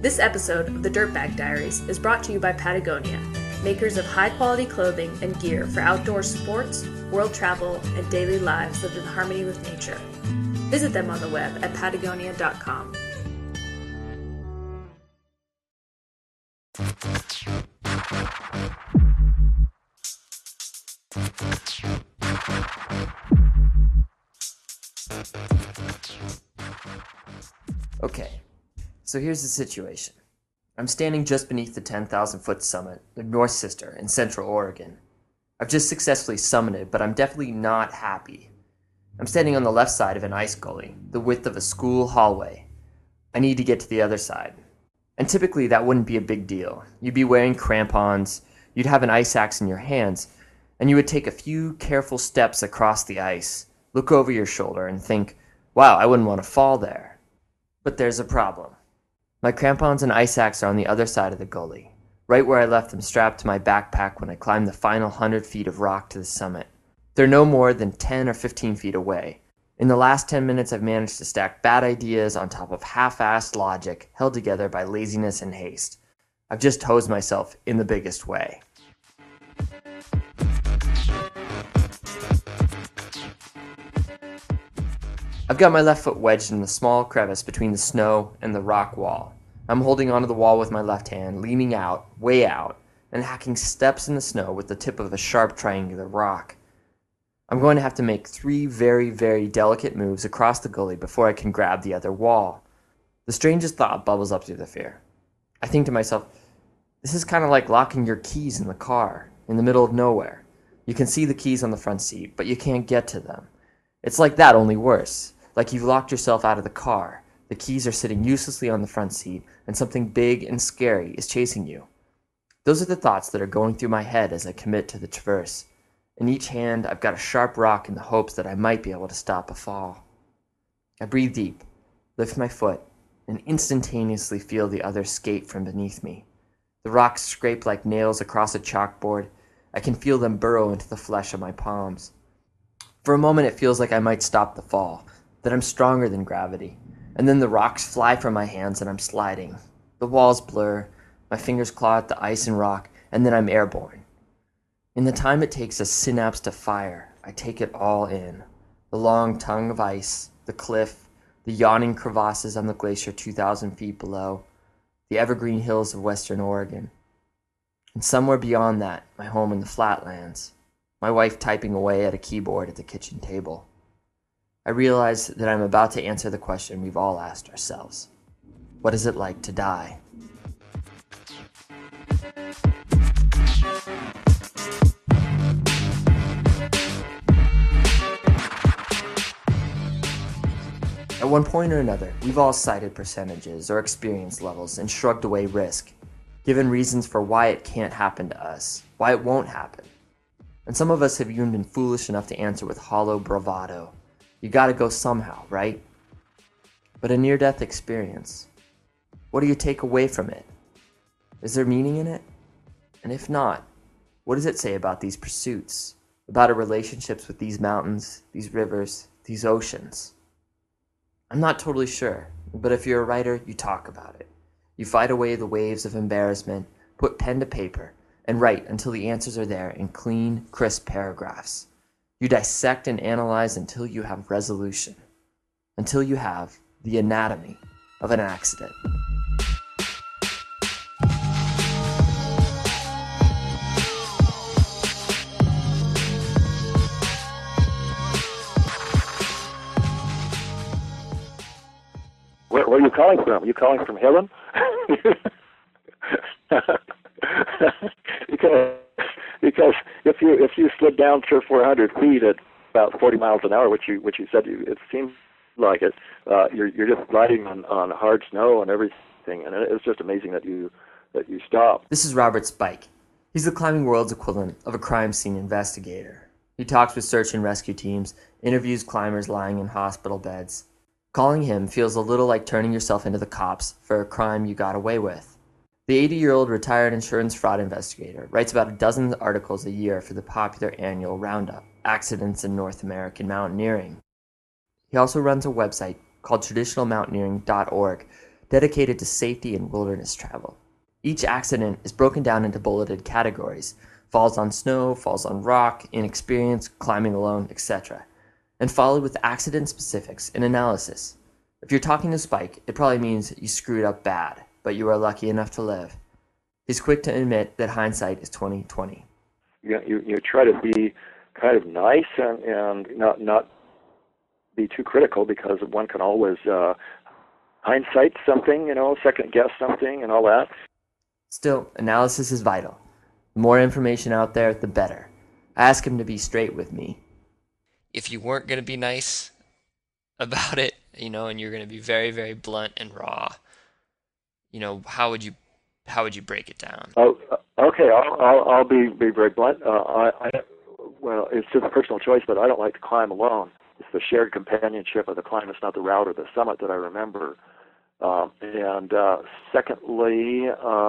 This episode of the Dirtbag Diaries is brought to you by Patagonia, makers of high-quality clothing and gear for outdoor sports, world travel, and daily lives lived in harmony with nature. Visit them on the web at patagonia.com. Okay, so here's the situation. I'm standing just beneath the 10,000-foot summit, the North Sister, in Central Oregon. I've just successfully summited, but I'm definitely not happy. I'm standing on the left side of an ice gully, the width of a school hallway. I need to get to the other side. And typically that wouldn't be a big deal. You'd be wearing crampons, you'd have an ice axe in your hands, and you would take a few careful steps across the ice, look over your shoulder, and think, wow, I wouldn't want to fall there. But there's a problem. My crampons and ice axe are on the other side of the gully, right where I left them strapped to my backpack when I climbed the final 100 feet of rock to the summit. They're no more than 10 or 15 feet away. In the last 10 minutes, I've managed to stack bad ideas on top of half-assed logic held together by laziness and haste. I've just hosed myself in the biggest way. I've got my left foot wedged in the small crevice between the snow and the rock wall. I'm holding onto the wall with my left hand, leaning out, way out, and hacking steps in the snow with the tip of a sharp triangular rock. I'm going to have to make 3 very, very delicate moves across the gully before I can grab the other wall. The strangest thought bubbles up through the fear. I think to myself, this is kind of like locking your keys in the car, in the middle of nowhere. You can see the keys on the front seat, but you can't get to them. It's like that, only worse. Like you've locked yourself out of the car. The keys are sitting uselessly on the front seat, and something big and scary is chasing you. Those are the thoughts that are going through my head as I commit to the traverse. In each hand, I've got a sharp rock in the hopes that I might be able to stop a fall. I breathe deep, lift my foot, and instantaneously feel the other skate from beneath me. The rocks scrape like nails across a chalkboard. I can feel them burrow into the flesh of my palms. For a moment, it feels like I might stop the fall, that I'm stronger than gravity, and then the rocks fly from my hands and I'm sliding. The walls blur, my fingers claw at the ice and rock, and then I'm airborne. In the time it takes a synapse to fire, I take it all in. The long tongue of ice, the cliff, the yawning crevasses on the glacier 2,000 feet below, the evergreen hills of western Oregon. And somewhere beyond that, my home in the flatlands, my wife typing away at a keyboard at the kitchen table. I realize that I'm about to answer the question we've all asked ourselves. What is it like to die? At one point or another, we've all cited percentages or experience levels and shrugged away risk, given reasons for why it can't happen to us, why it won't happen. And some of us have even been foolish enough to answer with hollow bravado. You gotta go somehow, right? But a near-death experience, what do you take away from it? Is there meaning in it? And if not, what does it say about these pursuits? About our relationships with these mountains, these rivers, these oceans? I'm not totally sure, but if you're a writer, you talk about it. You fight away the waves of embarrassment, put pen to paper, and write until the answers are there in clean, crisp paragraphs. You dissect and analyze until you have resolution, until you have the anatomy of an accident. Where are you calling from? Are you calling from heaven? because if you slid down 300 or 400 feet at about 40 miles an hour, which you said it seems like it, you're just riding on hard snow and everything, and it's just amazing that you stop. This is Robert Spike. He's the climbing world's equivalent of a crime scene investigator. He talks with search and rescue teams, interviews climbers lying in hospital beds. Calling him feels a little like turning yourself into the cops for a crime you got away with. The 80-year-old retired insurance fraud investigator writes about a dozen articles a year for the popular annual roundup, Accidents in North American Mountaineering. He also runs a website called traditionalmountaineering.org dedicated to safety and wilderness travel. Each accident is broken down into bulleted categories: falls on snow, falls on rock, inexperience, climbing alone, etc., and followed with accident specifics and analysis. If you're talking to Spike, it probably means you screwed up bad, but you are lucky enough to live. He's quick to admit that hindsight is 20/20. You try to be kind of nice and not be too critical, because one can always hindsight something, second guess something and all that. Still, analysis is vital. The more information out there, the better. I ask him to be straight with me. If you weren't going to be nice about it, and you're going to be very, very blunt and raw, how would you break it down? Oh, okay. I'll be very blunt. Well, it's just a personal choice, but I don't like to climb alone. It's the shared companionship of the climb. It's not the route or the summit that I remember. And secondly,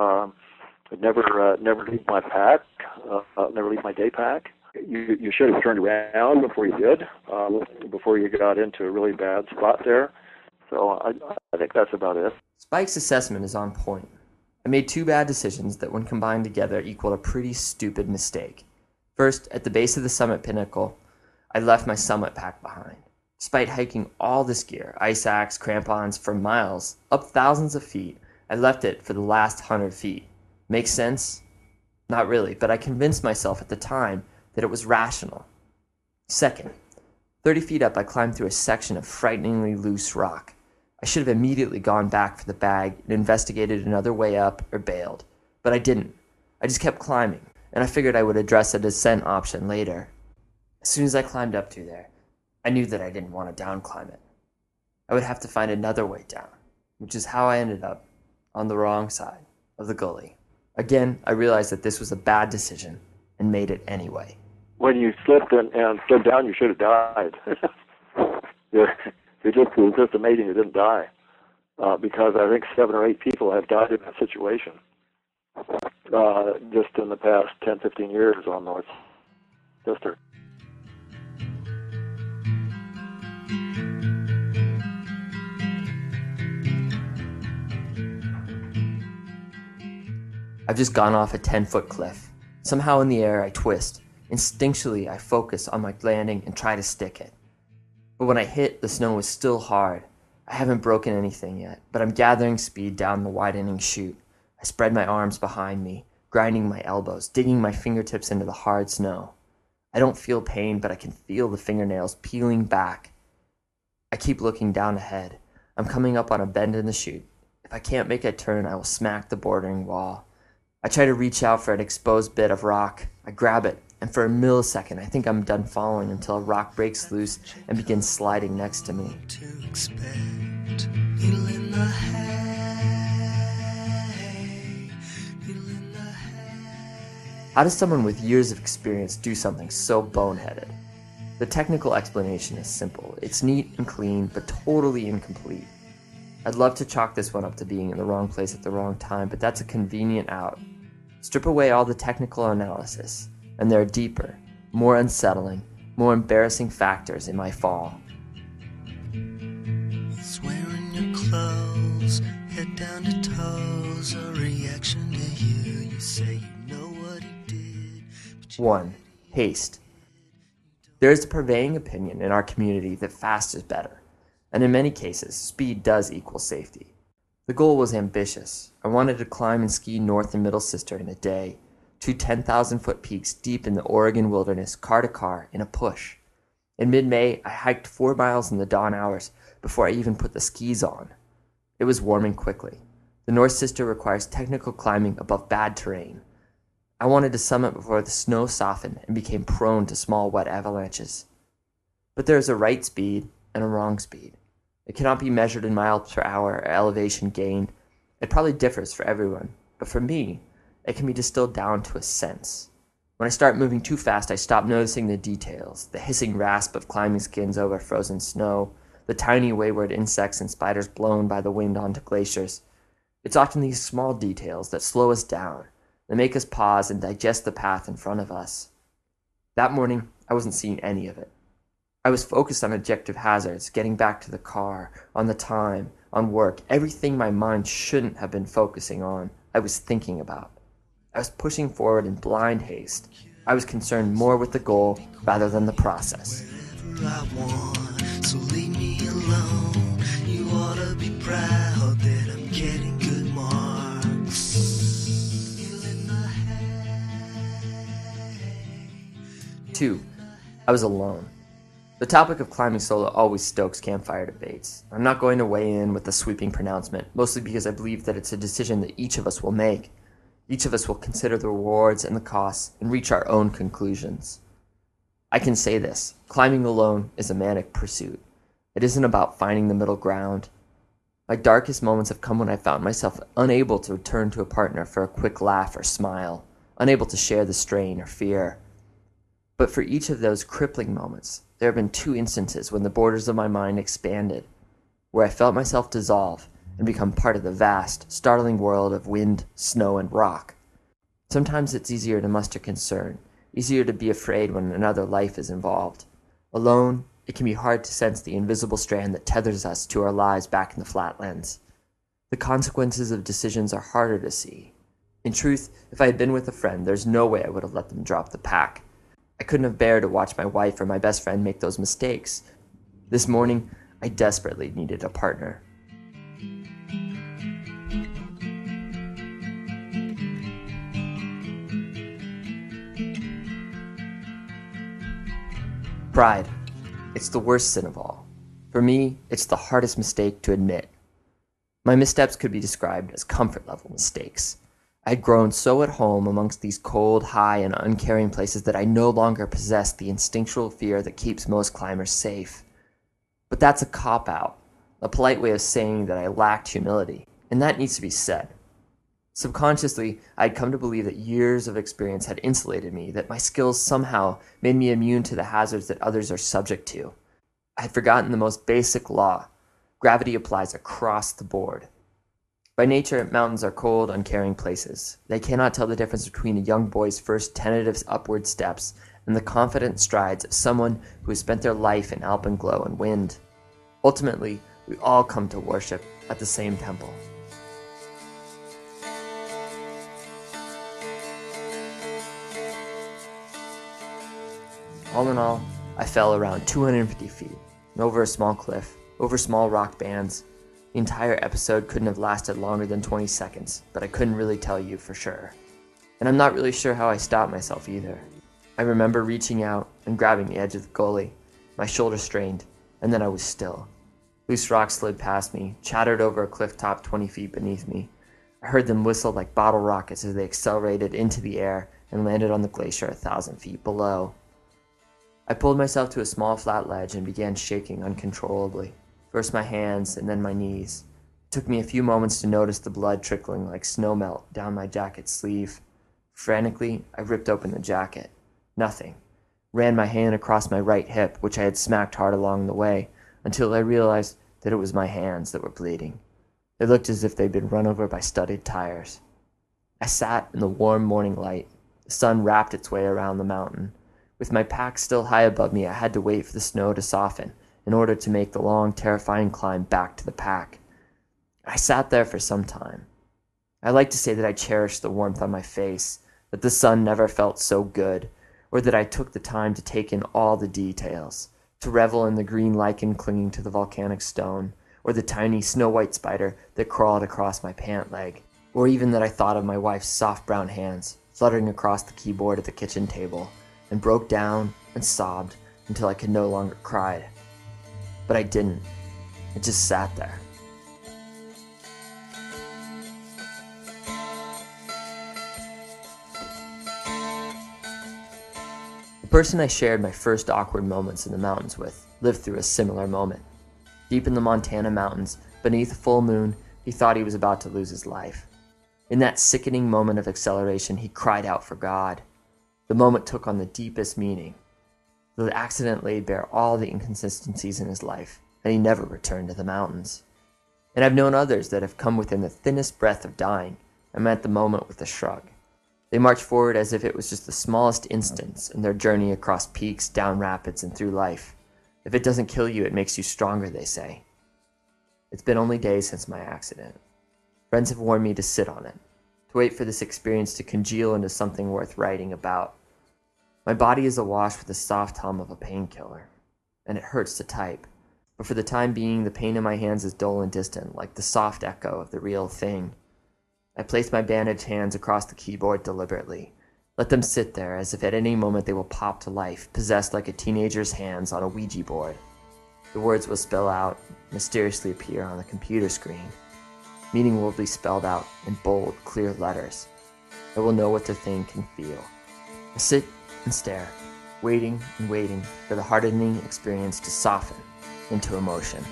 never leave my pack. Never leave my day pack. You should have turned around before you did, before you got into a really bad spot there. So I think that's about it. Spike's assessment is on point. I made two bad decisions that, when combined together, equaled a pretty stupid mistake. First, at the base of the summit pinnacle, I left my summit pack behind. Despite hiking all this gear, ice axe, crampons, for miles, up thousands of feet, I left it for the last 100 feet. Makes sense? Not really, but I convinced myself at the time that it was rational. Second, 30 feet up, I climbed through a section of frighteningly loose rock. I should have immediately gone back for the bag and investigated another way up or bailed, but I didn't. I just kept climbing, and I figured I would address a descent option later. As soon as I climbed up to there, I knew that I didn't want to down climb it. I would have to find another way down, which is how I ended up on the wrong side of the gully. Again, I realized that this was a bad decision and made it anyway. When you slipped and slid down, you should have died. It was just amazing you didn't die, because I think 7 or 8 people have died in that situation just in the past 10, 15 years on North Sister. I've just gone off a 10-foot cliff. Somehow in the air I twist. Instinctually I focus on my landing and try to stick it. But when I hit, the snow was still hard. I haven't broken anything yet, but I'm gathering speed down the widening chute. I spread my arms behind me, grinding my elbows, digging my fingertips into the hard snow. I don't feel pain, but I can feel the fingernails peeling back. I keep looking down ahead. I'm coming up on a bend in the chute. If I can't make a turn, I will smack the bordering wall. I try to reach out for an exposed bit of rock. I grab it, and for a millisecond I think I'm done falling until a rock breaks loose and begins sliding next to me. How does someone with years of experience do something so boneheaded? The technical explanation is simple. It's neat and clean, but totally incomplete. I'd love to chalk this one up to being in the wrong place at the wrong time, but that's a convenient out. Strip away all the technical analysis, and there are deeper, more unsettling, more embarrassing factors in my fall. He's wearing your clothes, head down to toes, a reaction to you. You say you know what he did. 1. Haste. There is a prevailing opinion in our community that fast is better, and in many cases, speed does equal safety. The goal was ambitious. I wanted to climb and ski North and Middle Sister in a day, 2 10,000-foot peaks deep in the Oregon wilderness, car to car, in a push. In mid-May, I hiked 4 miles in the dawn hours before I even put the skis on. It was warming quickly. The North Sister requires technical climbing above bad terrain. I wanted to summit before the snow softened and became prone to small wet avalanches. But there is a right speed and a wrong speed. It cannot be measured in miles per hour or elevation gained. It probably differs for everyone, but for me, it can be distilled down to a sense. When I start moving too fast, I stop noticing the details, the hissing rasp of climbing skins over frozen snow, the tiny wayward insects and spiders blown by the wind onto glaciers. It's often these small details that slow us down, that make us pause and digest the path in front of us. That morning, I wasn't seeing any of it. I was focused on objective hazards, getting back to the car, on the time, on work, everything my mind shouldn't have been focusing on, I was thinking about. I was pushing forward in blind haste. I was concerned more with the goal rather than the process. Wherever I want, so leave me alone. You ought to be proud that I'm getting good marks. Feeling the hay. 2. I was alone. The topic of climbing solo always stokes campfire debates. I'm not going to weigh in with a sweeping pronouncement, mostly because I believe that it's a decision that each of us will make. Each of us will consider the rewards and the costs and reach our own conclusions. I can say this, climbing alone is a manic pursuit. It isn't about finding the middle ground. My darkest moments have come when I found myself unable to turn to a partner for a quick laugh or smile, unable to share the strain or fear. But for each of those crippling moments, there have been 2 instances when the borders of my mind expanded, where I felt myself dissolve and become part of the vast, startling world of wind, snow, and rock. Sometimes it's easier to muster concern, easier to be afraid when another life is involved. Alone, it can be hard to sense the invisible strand that tethers us to our lives back in the flatlands. The consequences of decisions are harder to see. In truth, if I had been with a friend, there's no way I would have let them drop the pack. I couldn't have bared to watch my wife or my best friend make those mistakes. This morning, I desperately needed a partner. Pride. It's the worst sin of all. For me, it's the hardest mistake to admit. My missteps could be described as comfort-level mistakes. I had grown so at home amongst these cold, high, and uncaring places that I no longer possessed the instinctual fear that keeps most climbers safe. But that's a cop-out, a polite way of saying that I lacked humility, and that needs to be said. Subconsciously, I had come to believe that years of experience had insulated me, that my skills somehow made me immune to the hazards that others are subject to. I had forgotten the most basic law. Gravity applies across the board. By nature, mountains are cold, uncaring places. They cannot tell the difference between a young boy's first tentative upward steps and the confident strides of someone who has spent their life in alpenglow and wind. Ultimately, we all come to worship at the same temple. All in all, I fell around 250 feet, over a small cliff, over small rock bands. The entire episode couldn't have lasted longer than 20 seconds, but I couldn't really tell you for sure. And I'm not really sure how I stopped myself either. I remember reaching out and grabbing the edge of the gully, my shoulder strained, and then I was still. Loose rocks slid past me, chattered over a cliff top 20 feet beneath me. I heard them whistle like bottle rockets as they accelerated into the air and landed on the glacier 1,000 feet below. I pulled myself to a small flat ledge and began shaking uncontrollably. First my hands and then my knees. It took me a few moments to notice the blood trickling like snow melt down my jacket sleeve. Frantically, I ripped open the jacket. Nothing. Ran my hand across my right hip, which I had smacked hard along the way, until I realized that it was my hands that were bleeding. They looked as if they'd been run over by studded tires. I sat in the warm morning light. The sun wrapped its way around the mountain. With my pack still high above me, I had to wait for the snow to soften in order to make the long, terrifying climb back to the pack. I sat there for some time. I like to say that I cherished the warmth on my face, that the sun never felt so good, or that I took the time to take in all the details, to revel in the green lichen clinging to the volcanic stone, or the tiny snow-white spider that crawled across my pant leg, or even that I thought of my wife's soft brown hands fluttering across the keyboard at the kitchen table, and broke down and sobbed until I could no longer cry. But I didn't. I just sat there. The person I shared my first awkward moments in the mountains with lived through a similar moment. Deep in the Montana mountains, beneath a full moon, he thought he was about to lose his life. In that sickening moment of acceleration, he cried out for God. The moment took on the deepest meaning. The accident laid bare all the inconsistencies in his life, and he never returned to the mountains. And I've known others that have come within the thinnest breath of dying and met the moment with a shrug. They march forward as if it was just the smallest instance in their journey across peaks, down rapids, and through life. If it doesn't kill you, it makes you stronger, they say. It's been only days since my accident. Friends have warned me to sit on it, to wait for this experience to congeal into something worth writing about. My body is awash with the soft hum of a painkiller, and it hurts to type. But for the time being, the pain in my hands is dull and distant, like the soft echo of the real thing. I place my bandaged hands across the keyboard deliberately. Let them sit there as if at any moment they will pop to life, possessed like a teenager's hands on a Ouija board. The words will spell out, mysteriously appear on the computer screen. Meaning will be spelled out in bold, clear letters. I will know what to think and feel. I sit and stare, waiting and waiting for the hardening experience to soften into emotion.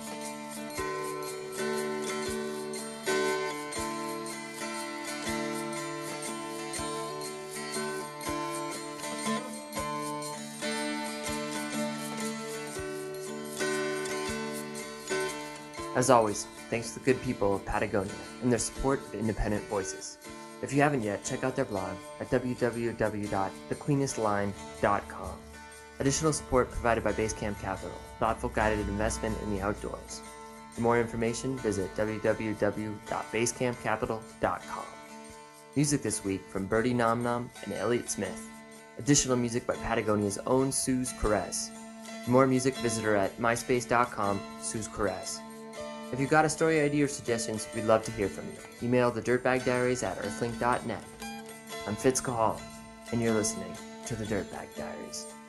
As always, thanks to the good people of Patagonia and their support of independent voices. If you haven't yet, check out their blog at www.thecleanestline.com. Additional support provided by Basecamp Capital, thoughtful guided investment in the outdoors. For more information, visit www.basecampcapital.com. Music this week from Birdie Nom Nom and Elliott Smith. Additional music by Patagonia's own Suze Perez. For more music, visit her at myspace.com/Suze Perez. If you've got a story idea or suggestions, we'd love to hear from you. Email the Dirtbag Diaries at earthlink.net. I'm Fitz Cahal, and you're listening to the Dirtbag Diaries.